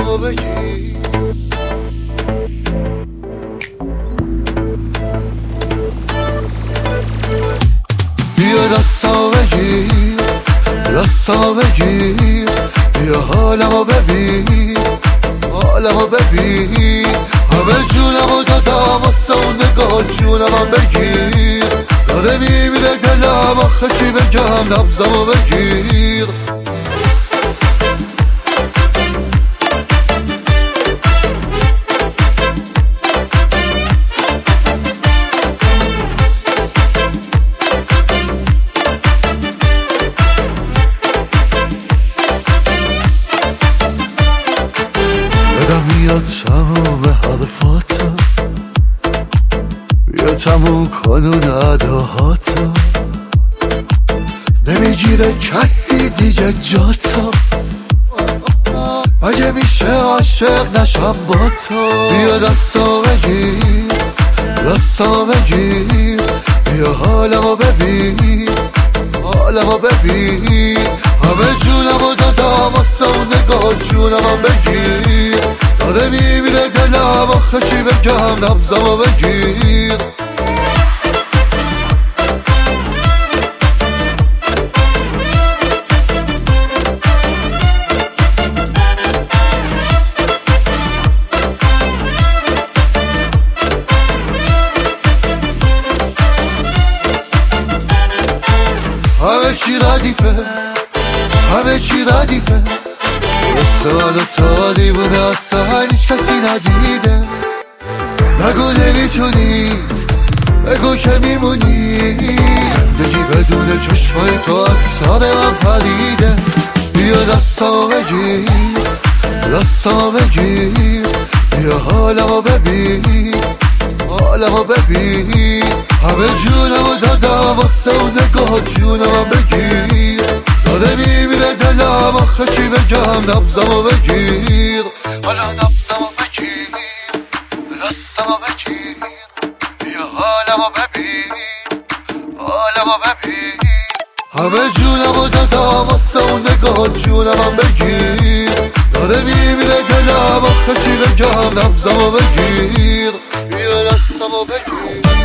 دستمو بگیر، بیا دستمو بگیر، دستمو بگیر، بیا حالمو ببین، حالمو ببین. همه جونمو دادم واسه اون نگاه جونمم بگیر، داره میمیره دلم آخه چی بگم نبضمو بگیر. یادم میاد تموم حرفاتو، بیا تموم کن اون اداهاتو، نمیگیره کسی دیگه جاتو، مگه میشه عاشق نشم با تو. بیا دستمو بگیر، دستمو بگیر، بیا حالمو ببین، حالمو ببین. همه جونمو دادم واسه اون نگاه جونمم بگیر، داره میمیره دلم آخه چی بگم نبضمو بگیر. همه چی ردیفه، همه چی ردیفه، مثل من و تا دیوونه اصلا هیچ کسی ندیده. نگو نمیتونی، بگو که میمونی، زندگی بدون چشمای تو از سر من پریده. بیا دستمو بگیر، دستمو بگیر، بیا حالمو ببین، حالمو ببین. همه جونمو دادم واسه اون نگاه جونمم بگیر، داره میمیره دلم آخه چی بگم نبضمو بگیر. حالا نبضمو بگیر، دستمو بگیر، بیا حالمو ببین، حالمو ببین. همه جونمو دادم واسه اون نگاه جونمم بگیر، داره میمیره دلم آخه چی بگم نبضمو بگیر. بیا دستمو بگیر.